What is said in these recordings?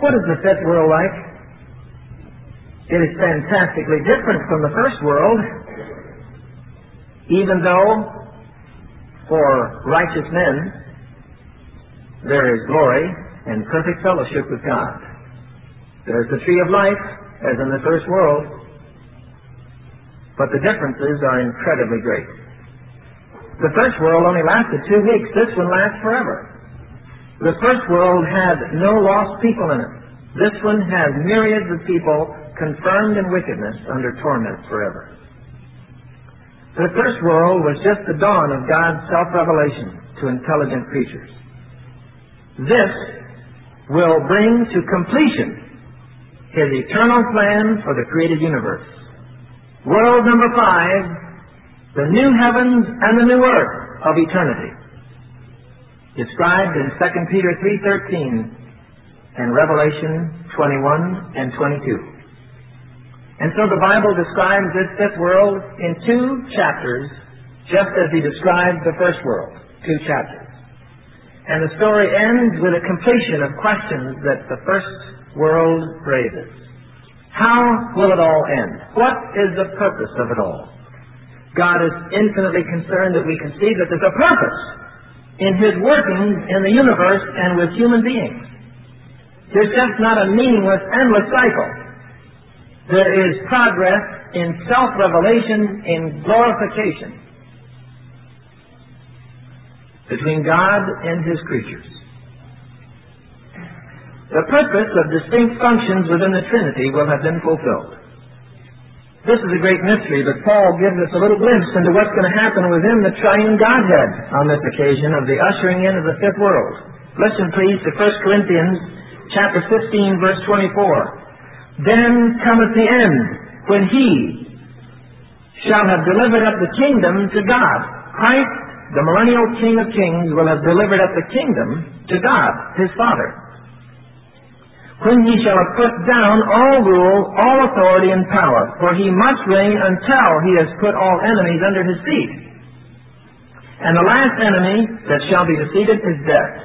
What is the fifth world like? It is fantastically different from the first world, even though for righteous men there is glory and perfect fellowship with God. There is the tree of life, as in the first world, but the differences are incredibly great. The first world only lasted 2 weeks. This one lasts forever. The first world had no lost people in it. This one has myriads of people confirmed in wickedness under torment forever. The first world was just the dawn of God's self-revelation to intelligent creatures. This will bring to completion His eternal plan for the created universe. World number 5, the new heavens and the new earth of eternity, described in 2 Peter 3:13 and Revelation 21 and 22. And so the Bible describes this fifth world in 2 chapters, just as He described the first world, 2 chapters. And the story ends with a completion of questions that the first world raises. How will it all end? What is the purpose of it all? God is infinitely concerned that we can see that there's a purpose in His workings in the universe and with human beings. There's just not a meaningless, endless cycle. There is progress in self-revelation, in glorification between God and His creatures. The purpose of distinct functions within the Trinity will have been fulfilled. This is a great mystery, but Paul gives us a little glimpse into what's going to happen within the triune Godhead on this occasion of the ushering in of the fifth world. Listen, please, to 1 Corinthians chapter 15, verse 24. Then cometh the end, when He shall have delivered up the kingdom to God. Christ, the millennial King of kings, will have delivered up the kingdom to God, His Father. When He shall have put down all rule, all authority and power, for He must reign until He has put all enemies under His feet. And the last enemy that shall be defeated is death.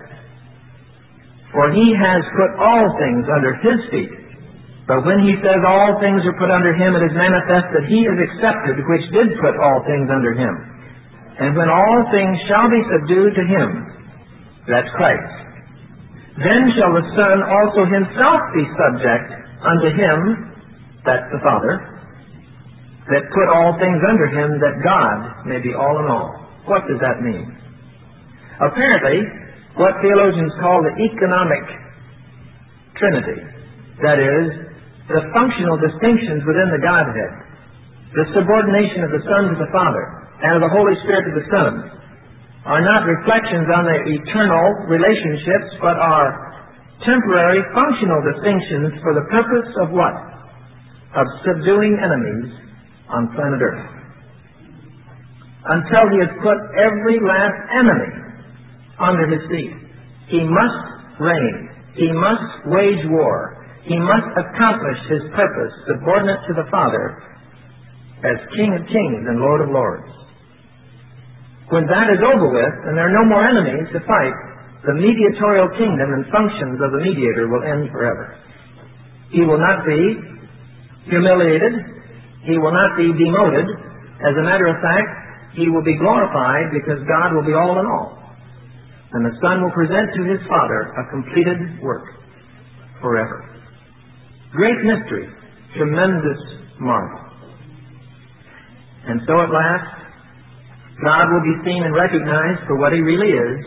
For He has put all things under His feet. But when He says all things are put under Him, it is manifest that He is accepted, which did put all things under Him. And when all things shall be subdued to Him, that's Christ, then shall the Son also Himself be subject unto Him, that's the Father, that put all things under Him, that God may be all in all. What does that mean? Apparently, what theologians call the economic Trinity, that is, the functional distinctions within the Godhead, the subordination of the Son to the Father, and of the Holy Spirit to the Son, are not reflections on their eternal relationships, but are temporary functional distinctions for the purpose of what? Of subduing enemies on planet Earth. Until He has put every last enemy under His feet. He must reign. He must wage war. He must accomplish His purpose, subordinate to the Father, as King of kings and Lord of lords. When that is over with, and there are no more enemies to fight, the mediatorial kingdom and functions of the mediator will end forever. He will not be humiliated. He will not be demoted. As a matter of fact, He will be glorified because God will be all in all. And the Son will present to His Father a completed work forever. Great mystery, tremendous marvel. And so at last, God will be seen and recognized for what He really is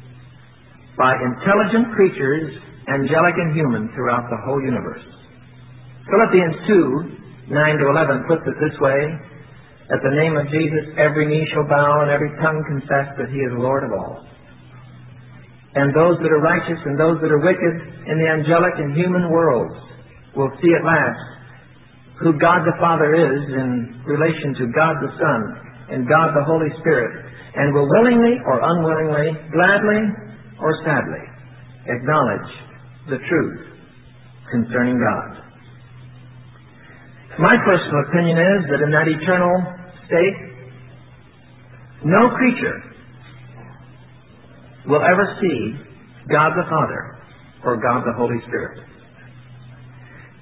by intelligent creatures, angelic and human, throughout the whole universe. Philippians 2, 9-11 puts it this way: at the name of Jesus, every knee shall bow and every tongue confess that He is Lord of all. And those that are righteous and those that are wicked in the angelic and human worlds will see at last who God the Father is in relation to God the Son and God the Holy Spirit, and will willingly or unwillingly, gladly or sadly, acknowledge the truth concerning God. My personal opinion is that in that eternal state, no creature will ever see God the Father or God the Holy Spirit.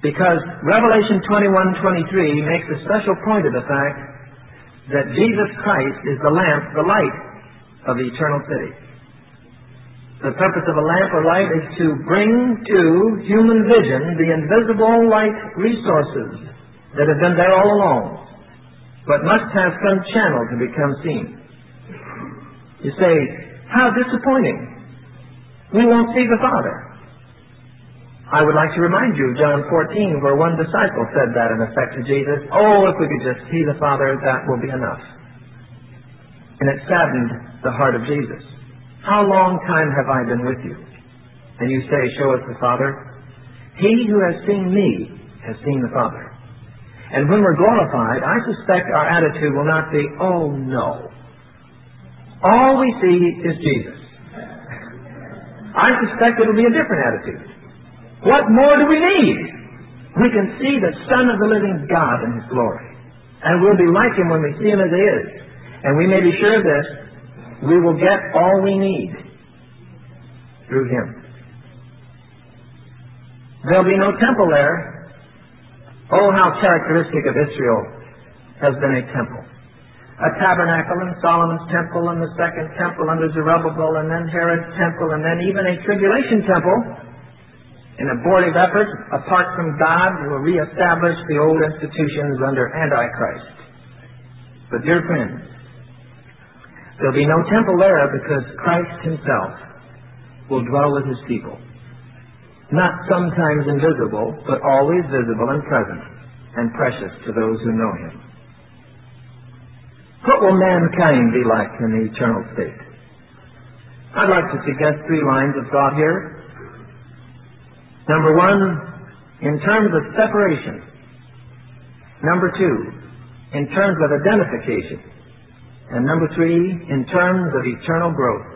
Because Revelation 21:23 makes a special point of the fact that Jesus Christ is the lamp, the light of the eternal city. The purpose of a lamp or light is to bring to human vision the invisible light resources that have been there all along, but must have some channel to become seen. You say, how disappointing. We won't see the Father. I would like to remind you of John 14, where one disciple said that in effect to Jesus, oh, if we could just see the Father, that will be enough. And it saddened the heart of Jesus. How long time have I been with you? And you say, show us the Father. He who has seen me has seen the Father. And when we're glorified, I suspect our attitude will not be, oh no. All we see is Jesus. I suspect it will be a different attitude. What more do we need? We can see the Son of the living God in His glory. And we'll be like Him when we see Him as He is. And we may be sure of this, we will get all we need through Him. There'll be no temple there. Oh, how characteristic of Israel has been a temple. A tabernacle in Solomon's temple, and the second temple under Zerubbabel, and then Herod's temple, and then even a tribulation temple, an abortive effort apart from God to reestablish the old institutions under Antichrist. But dear friends, there'll be no temple there because Christ Himself will dwell with His people. Not sometimes invisible, but always visible and present and precious to those who know Him. What will mankind be like in the eternal state? I'd like to suggest 3 lines of thought here. Number 1, in terms of separation. Number 2, in terms of identification. And number 3, in terms of eternal growth.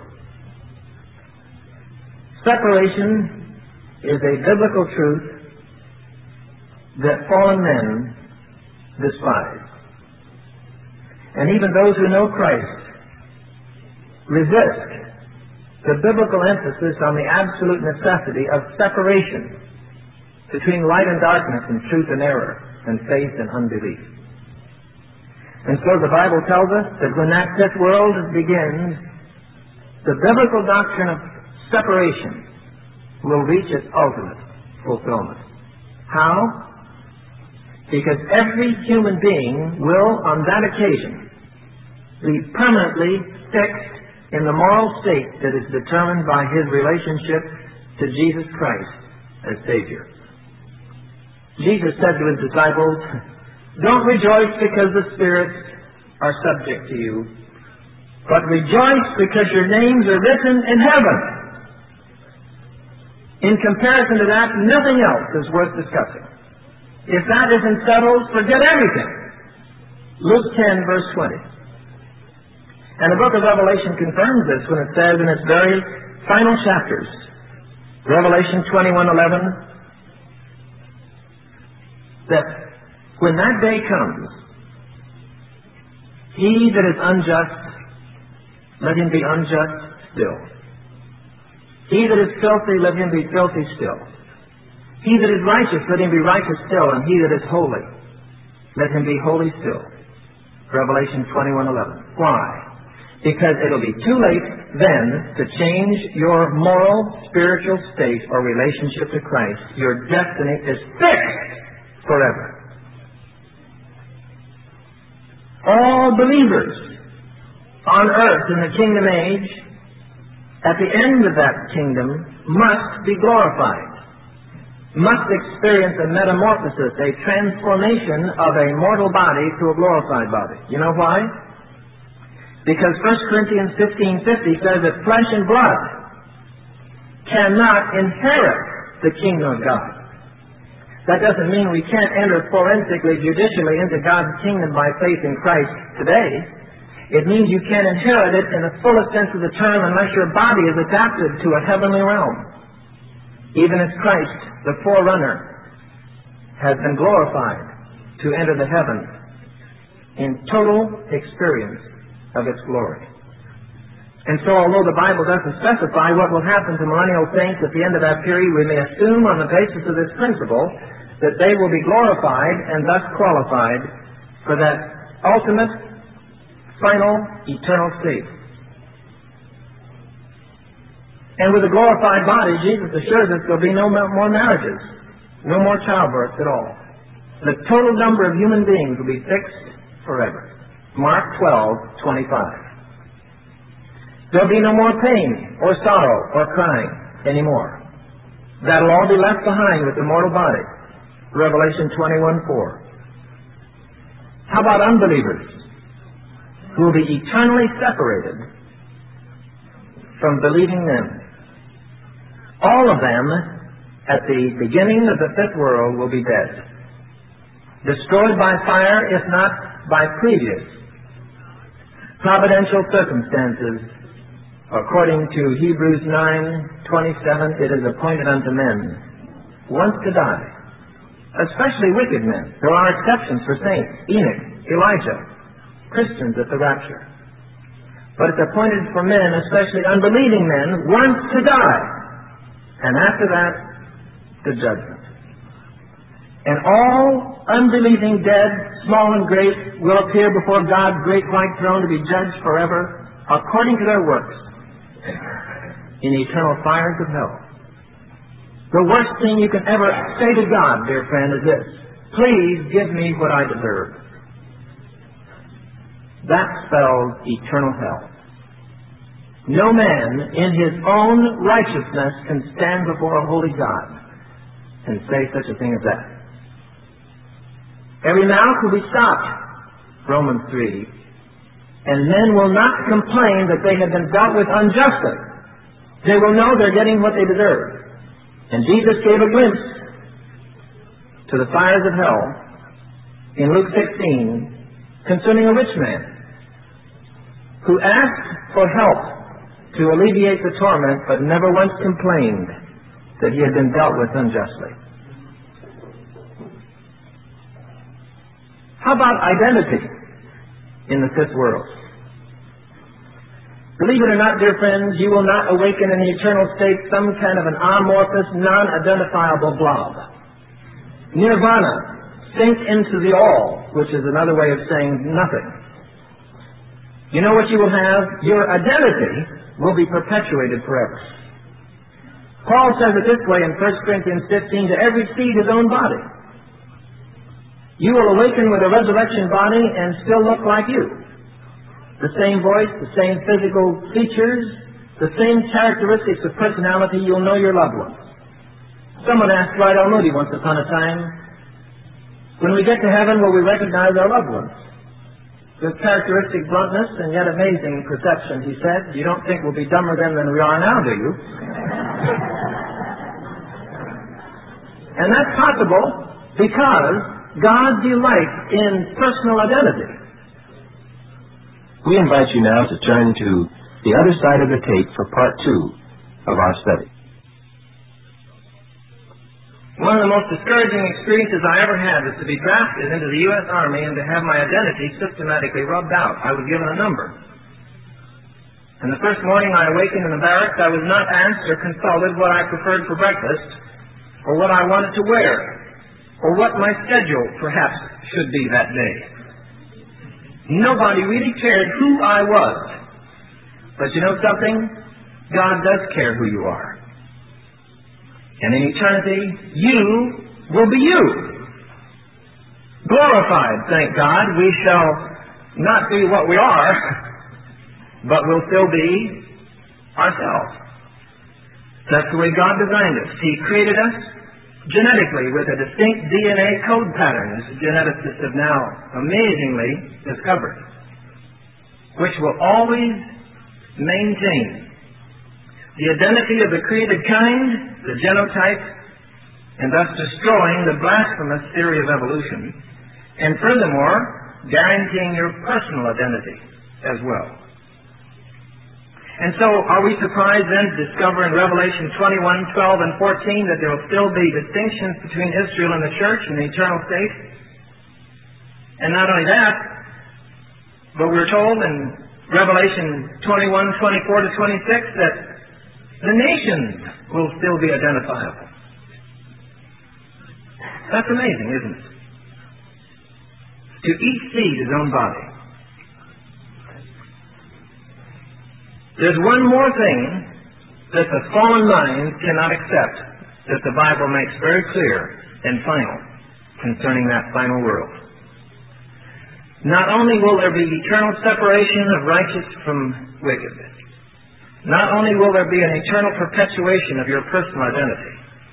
Separation is a biblical truth that fallen men despise. And even those who know Christ resist the biblical emphasis on the absolute necessity of separation between light and darkness and truth and error and faith and unbelief. And so the Bible tells us that when this world begins, the biblical doctrine of separation will reach its ultimate fulfillment. How? Because every human being will, on that occasion, be permanently fixed in the moral state that is determined by his relationship to Jesus Christ as Savior. Jesus said to His disciples, don't rejoice because the spirits are subject to you, but rejoice because your names are written in heaven. In comparison to that, nothing else is worth discussing. If that isn't settled, forget everything. Luke 10, verse 20. And the book of Revelation confirms this when it says in its very final chapters, Revelation 21:11, that when that day comes, he that is unjust, let him be unjust still. He that is filthy, let him be filthy still. He that is righteous, let him be righteous still. And he that is holy, let him be holy still. Revelation 21:11. Why? Because it'll be too late then to change your moral, spiritual state or relationship to Christ. Your destiny is fixed forever. All believers on earth in the kingdom age, at the end of that kingdom, must be glorified, must experience a metamorphosis, a transformation of a mortal body to a glorified body. You know why? Because 1 Corinthians 15:50 says that flesh and blood cannot inherit the kingdom of God. That doesn't mean we can't enter forensically, judicially into God's kingdom by faith in Christ today. It means you can't inherit it in the fullest sense of the term unless your body is adapted to a heavenly realm. Even as Christ, the forerunner, has been glorified to enter the heavens in total experience of its glory. And so although the Bible doesn't specify what will happen to millennial saints at the end of that period, we may assume on the basis of this principle that they will be glorified and thus qualified for that ultimate, final, eternal state. And with a glorified body, Jesus assures us there'll be no more marriages, no more childbirth at all. The total number of human beings will be fixed forever. Mark 12:25. There'll be no more pain or sorrow or crying anymore. That'll all be left behind with the mortal body. Revelation 21:4. How about unbelievers who will be eternally separated from believing men? All of them, at the beginning of the fifth world, will be dead. Destroyed by fire, if not by previous providential circumstances. According to Hebrews 9:27, it is appointed unto men once to die, especially wicked men. There are exceptions for saints, Enoch, Elijah, Christians at the rapture. But it's appointed for men, especially unbelieving men, once to die. And after that, the judgment. And all unbelieving dead, small and great, will appear before God's great white throne to be judged forever according to their works in eternal fires of hell. The worst thing you can ever say to God, dear friend, is this: please give me what I deserve. That spells eternal hell. No man in his own righteousness can stand before a holy God and say such a thing as that. Every mouth will be stopped, Romans 3, and men will not complain that they have been dealt with unjustly. They will know they're getting what they deserve. And Jesus gave a glimpse to the fires of hell in Luke 16 concerning a rich man who asked for help to alleviate the torment, but never once complained that he had been dealt with unjustly. How about identity in the fifth world? Believe it or not, dear friends, you will not awaken in the eternal state some kind of an amorphous, non-identifiable blob. Nirvana, sink into the all, which is another way of saying nothing. You know what you will have? Your identity will be perpetuated forever. Paul says it this way in 1 Corinthians 15, to every seed his own body. You will awaken with a resurrection body and still look like you. The same voice, the same physical features, the same characteristics of personality. You'll know your loved ones. Someone asked Rydell Moody once upon a time, when we get to heaven, will we recognize our loved ones? With characteristic bluntness and yet amazing perception, he said, you don't think we'll be dumber then than we are now, do you? And that's possible because God delights in personal identity. We invite you now to turn to the other side of the tape for part 2 of our study. One of the most discouraging experiences I ever had was to be drafted into the U.S. Army and to have my identity systematically rubbed out. I was given a number. And the first morning I awakened in the barracks, I was not asked or consulted what I preferred for breakfast, or what I wanted to wear, or what my schedule, perhaps, should be that day. Nobody really cared who I was. But you know something? God does care who you are. And in eternity, you will be you. Glorified, thank God. We shall not be what we are, but we'll still be ourselves. That's the way God designed us. He created us genetically with a distinct DNA code pattern, as geneticists have now amazingly discovered, which will always maintain the identity of the created kind, the genotype, and thus destroying the blasphemous theory of evolution, and furthermore, guaranteeing your personal identity as well. And so, are we surprised then to discover in Revelation 21, 12, and 14 that there will still be distinctions between Israel and the church in the eternal state? And not only that, but we're told in Revelation 21, 24 to 26 that the nations will still be identifiable. That's amazing, isn't it? To each seed his own body. There's one more thing that the fallen mind cannot accept, that the Bible makes very clear and final concerning that final world. Not only will there be eternal separation of righteous from wicked, not only will there be an eternal perpetuation of your personal identity,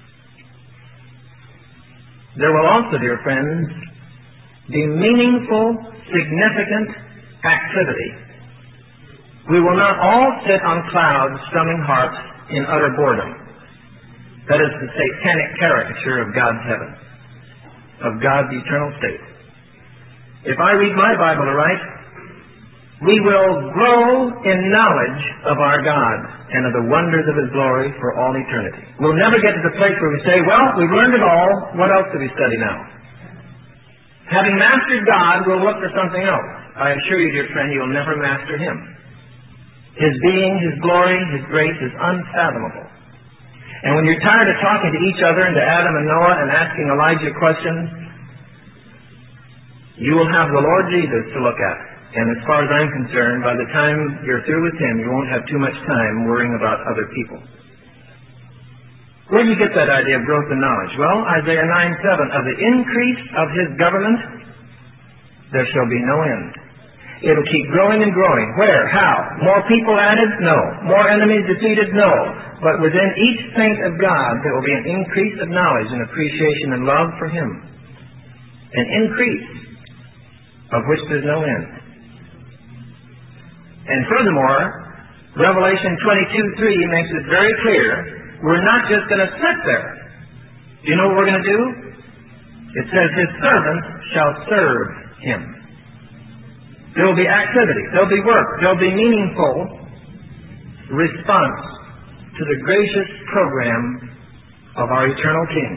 there will also, dear friends, be meaningful, significant activity. We will not all sit on clouds strumming harps in utter boredom. That is the satanic caricature of God's heaven, of God's eternal state. If I read my Bible aright, we will grow in knowledge of our God and of the wonders of His glory for all eternity. We'll never get to the place where we say, well, we've learned it all, what else do we study now? Having mastered God, we'll look for something else. I assure you, dear friend, you'll never master Him. His being, His glory, His grace is unfathomable. And when you're tired of talking to each other and to Adam and Noah and asking Elijah questions, you will have the Lord Jesus to look at. And as far as I'm concerned, by the time you're through with Him, you won't have too much time worrying about other people. Where do you get that idea of growth and knowledge? Well, Isaiah 9:7, of the increase of His government, there shall be no end. It'll keep growing and growing. Where? How? More people added? No. More enemies defeated? No. But within each saint of God, there will be an increase of knowledge and appreciation and love for Him. An increase of which there's no end. And furthermore, Revelation 22:3 makes it very clear, we're not just going to sit there. Do you know what we're going to do? It says, His servants shall serve Him. There will be activity. There will be work. There will be meaningful response to the gracious program of our eternal King.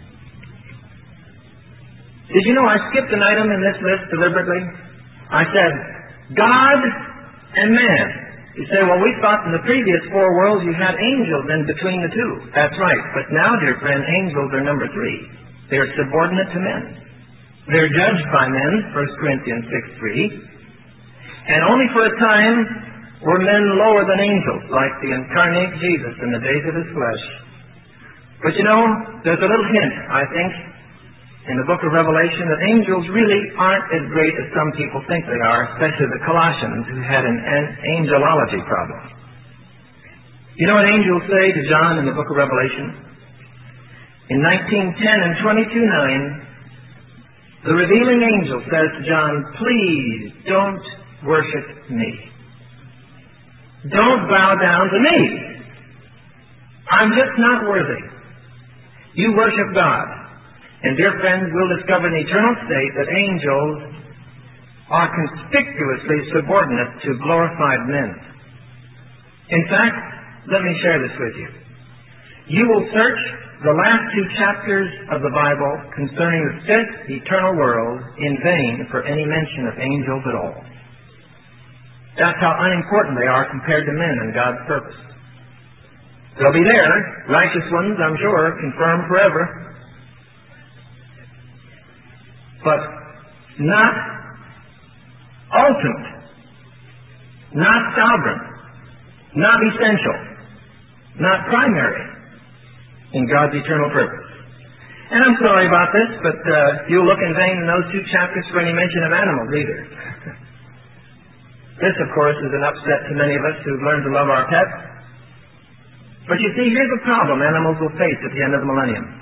Did you know I skipped an item in this list deliberately? I said, God and man. You say, well, we thought in the previous four worlds you had angels in between the two. That's right. But now, dear friend, angels are number 3. They're subordinate to men. They're judged by men, 1 Corinthians 6:3. And only for a time were men lower than angels, like the incarnate Jesus in the days of His flesh. But you know, there's a little hint, I think, in the book of Revelation that angels really aren't as great as some people think they are, especially the Colossians who had an angelology problem. You know what angels say to John in the book of Revelation? In 19:10 and 22:9, the revealing angel says to John, please don't worship me. Don't bow down to me. I'm just not worthy. You worship God. And dear friends, we'll discover in the eternal state that angels are conspicuously subordinate to glorified men. In fact, let me share this with you. You will search the last 2 chapters of the Bible concerning the 5th eternal world in vain for any mention of angels at all. That's how unimportant they are compared to men and God's purpose. They'll be there, righteous ones, I'm sure, confirmed forever. But not ultimate, not sovereign, not essential, not primary in God's eternal purpose. And I'm sorry about this, but you'll look in vain in those 2 chapters for any mention of animals either. This, of course, is an upset to many of us who've learned to love our pets. But you see, here's the problem animals will face at the end of the millennium.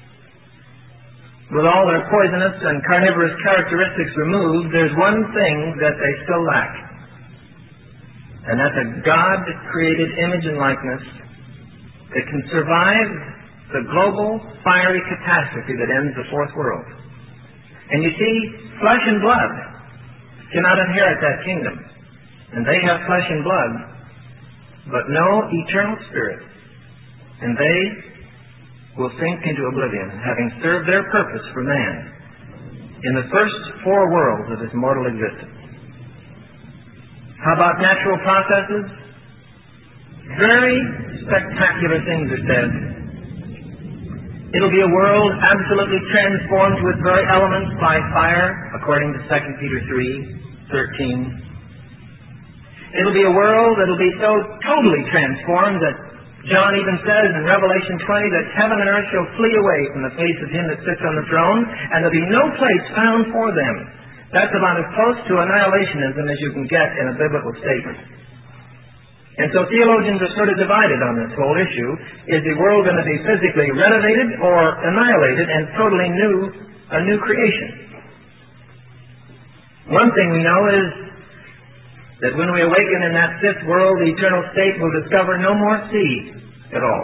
With all their poisonous and carnivorous characteristics removed, there's one thing that they still lack. And that's a God-created image and likeness that can survive the global fiery catastrophe that ends the 4th world. And you see, flesh and blood cannot inherit that kingdom. And they have flesh and blood, but no eternal spirit. And they will sink into oblivion, having served their purpose for man in the first 4 worlds of his mortal existence. How about natural processes? Very spectacular things are said It'll be a world absolutely transformed to its very elements by fire, according to 2 Peter 3:13. It'll be a world that'll be so totally transformed that John even says in Revelation 20 that heaven and earth shall flee away from the face of him that sits on the throne, and there'll be no place found for them. That's about as close to annihilationism as you can get in a biblical statement. And so theologians are sort of divided on this whole issue. Is the world going to be physically renovated or annihilated and totally new, a new creation? One thing we know is that when we awaken in that fifth world, the eternal state, will discover no more sea at all.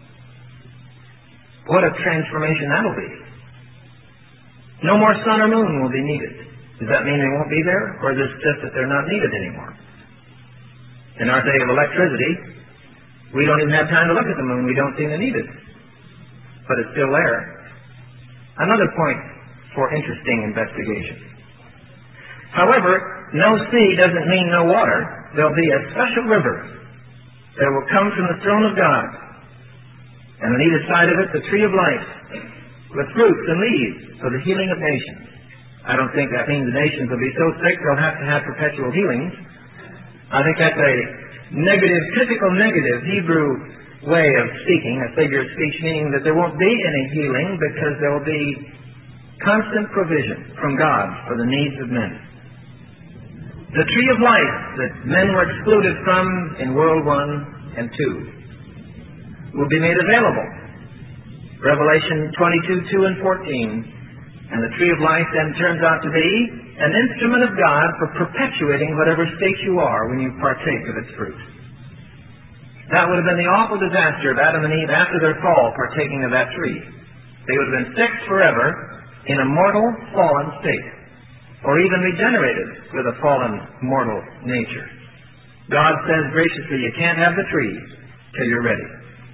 What a transformation that'll be. No more sun or moon will be needed. Does that mean they won't be there? Or is it just that they're not needed anymore? In our day of electricity, we don't even have time to look at the moon. We don't seem to need it. But it's still there. Another point for interesting investigation. However, no sea doesn't mean no water. There'll be a special river that will come from the throne of God. And on either side of it, the tree of life, with fruits and leaves for the healing of nations. I don't think that means the nations will be so sick they'll have to have perpetual healings. I think that's a negative, typical negative Hebrew way of speaking, a figure of speech, meaning that there won't be any healing because there will be constant provision from God for the needs of men. The tree of life that men were excluded from in World I and II will be made available. Revelation 22:2 and 14. And the tree of life then turns out to be an instrument of God for perpetuating whatever state you are when you partake of its fruit. That would have been the awful disaster of Adam and Eve after their fall, partaking of that tree. They would have been fixed forever in a mortal, fallen state, or even regenerated with a fallen, mortal nature. God says graciously, you can't have the tree till you're ready.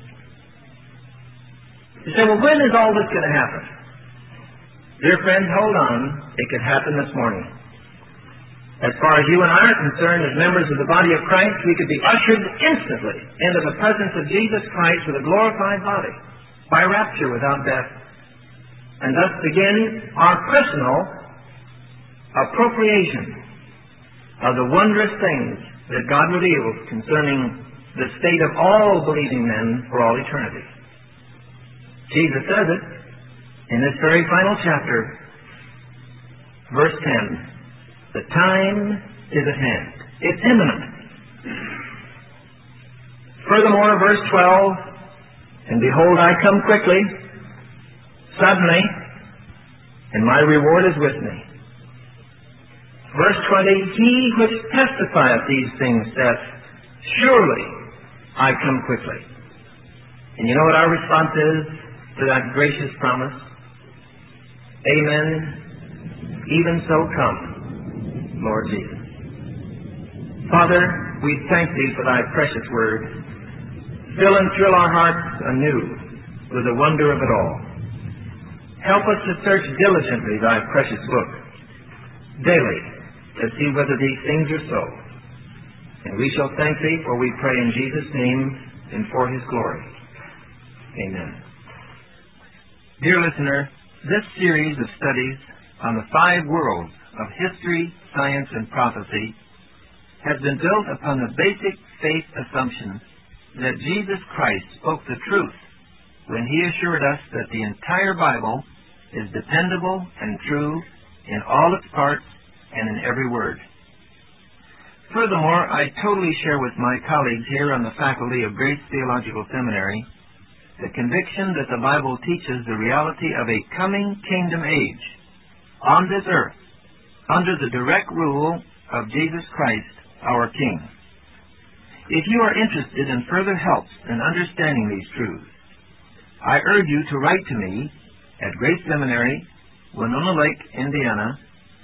You say, well, when is all this going to happen? Dear friends, hold on. It could happen this morning. As far as you and I are concerned, as members of the body of Christ, we could be ushered instantly into the presence of Jesus Christ with a glorified body, by rapture without death, and thus begin our personal appropriation of the wondrous things that God reveals concerning the state of all believing men for all eternity. Jesus says it in this very final chapter, verse 10. The time is at hand. It's imminent. Furthermore, verse 12, and behold, I come quickly, suddenly, and my reward is with me. Verse 20, he which testifieth these things saith, surely I come quickly. And you know what our response is to that gracious promise? Amen. Even so come, Lord Jesus. Father, we thank Thee for Thy precious word. Fill and thrill our hearts anew with the wonder of it all. Help us to search diligently Thy precious book daily to see whether these things are so. And we shall thank Thee, for we pray in Jesus' name and for His glory. Amen. Dear listener, this series of studies on the 5 worlds of history, science, and prophecy has been built upon the basic faith assumption that Jesus Christ spoke the truth when He assured us that the entire Bible is dependable and true in all its parts and in every word. Furthermore, I totally share with my colleagues here on the faculty of Grace Theological Seminary the conviction that the Bible teaches the reality of a coming kingdom age on this earth under the direct rule of Jesus Christ, our King. If you are interested in further help in understanding these truths, I urge you to write to me at Grace Seminary, Winona Lake, Indiana,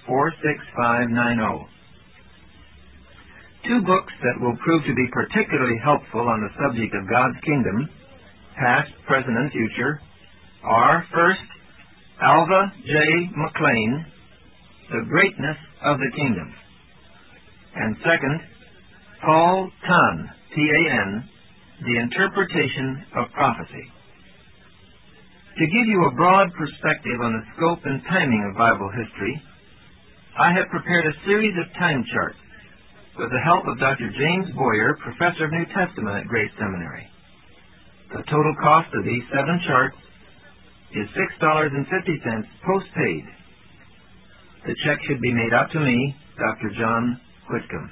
46590. 2 books that will prove to be particularly helpful on the subject of God's kingdom, past, present, and future, are first, Alva J. McLean, The Greatness of the Kingdom, and second, Paul Tan, T-A-N, The Interpretation of Prophecy. To give you a broad perspective on the scope and timing of Bible history, I have prepared a series of time charts with the help of Dr. James Boyer, Professor of New Testament at Grace Seminary. The total cost of these 7 charts is $6.50 postpaid. The check should be made out to me, Dr. John Whitcomb.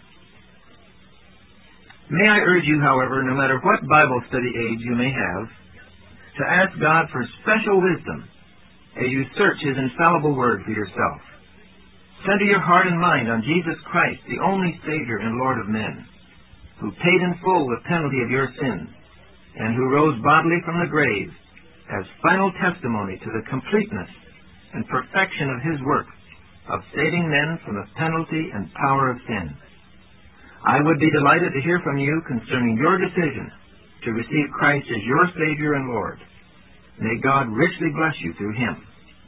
May I urge you, however, no matter what Bible study age you may have, to ask God for special wisdom as you search His infallible Word for yourself. Center your heart and mind on Jesus Christ, the only Savior and Lord of men, who paid in full the penalty of your sins, and who rose bodily from the grave as final testimony to the completeness and perfection of His work of saving men from the penalty and power of sin. I would be delighted to hear from you concerning your decision to receive Christ as your Savior and Lord. May God richly bless you through Him.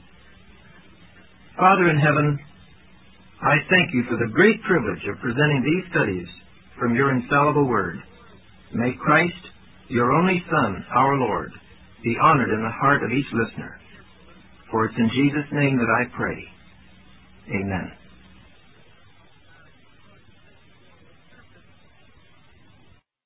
Father in heaven, I thank you for the great privilege of presenting these studies from your infallible Word. May Christ, your only Son, our Lord, be honored in the heart of each listener. For it's in Jesus' name that I pray. Amen.